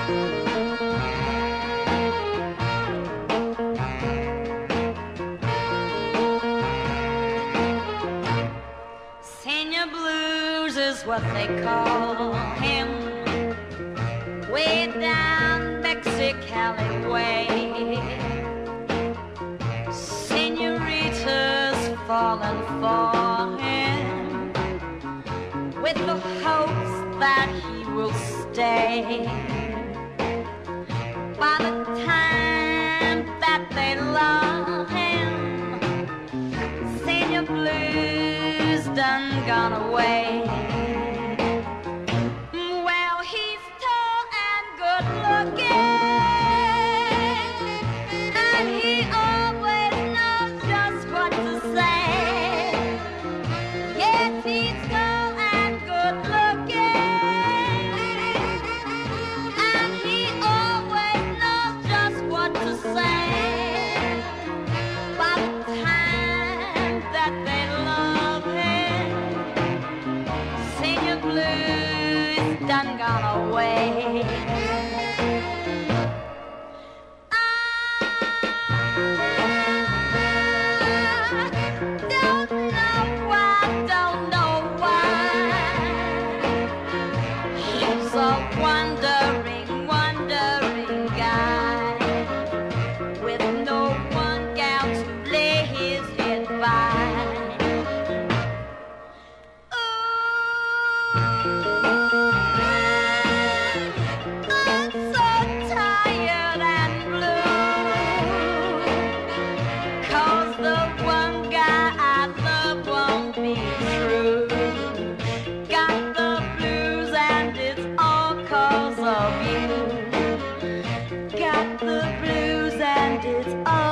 Senior Blues is what they call him, way down Mexicali way. Senoritas falling for him with the hopes that he will stay. By the time that they love him, Senior Blues done gone away. Well, he's tall and good looking, and he always knows just what to say. Yes, he's tall and good looking, and he always knows just what to say. By the time that they love him, Senior Blues done gone away. Don't know why. He's a wandering, wandering guy with no one gal to lay his head by. I'm so tired and blue, 'cause the one guy I love won't be true. Got the blues and it's all 'cause of you. Got the blues and it's all